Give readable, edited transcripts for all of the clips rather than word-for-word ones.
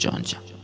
جان.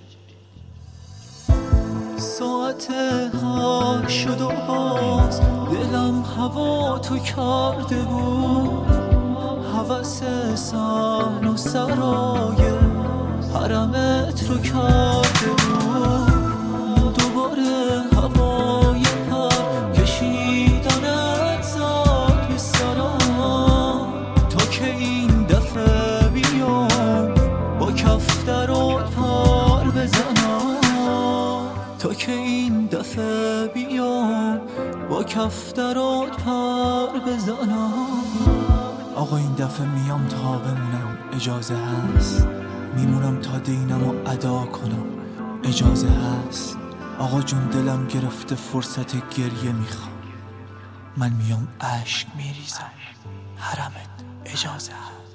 ساعت 8 شد و باز دلم هوا تو کرده بود، هوس صحن و سرای حرمت رو کرده بود. دوباره هوای پر کشیدنت زد به سرم، تا که این دفعه بیام با کفترات پر بزنم، تا که این دفعه بیام با کفترات پر بزنم. آقا این دفعه میام تا بمونم، اجازه هست؟ میمونم تا دینم و ادا کنم، اجازه هست؟ آقا جون دلم گرفته فرصت گریه میخوام، من میام اشک میریزم، حرمت اجازه هست؟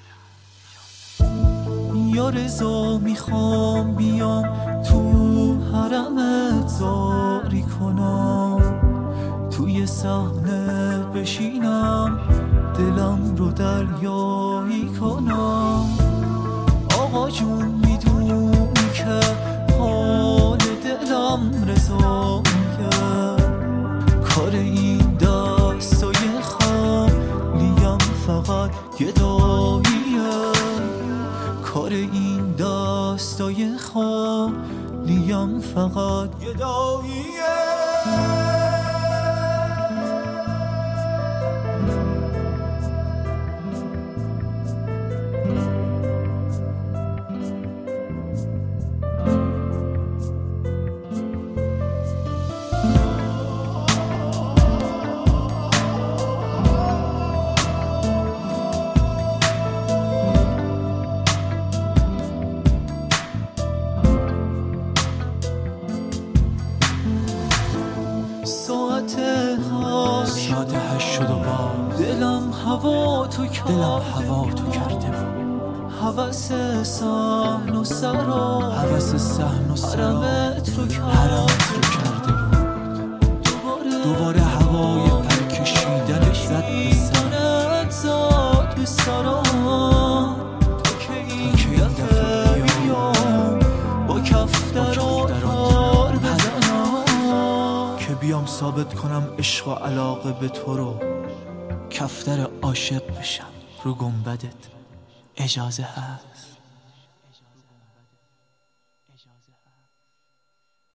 یا رضا میخوام بیام تو حرمت زاری کنم، توی صحنه بشینم دلم رو دریایی کنم. آقا جون میدونی که حال دلم رضاییه، کار این دستای خالیم فقط گداییه، کار این دستای خالیم فقط گداییه. ساعت 8 شد و باز دلم هوا تو کرده بود، هوس صحن و سرای حرمت رو کرده بود. دوباره هوای پر کشیدن زد به سرم، تا که این دفعه بیام با کفترات پر بزنم، که بیام ثابت کنم عشق و علاقه به تو رو، کفتر عاشق بشم رو گنبدت، اجازه هست؟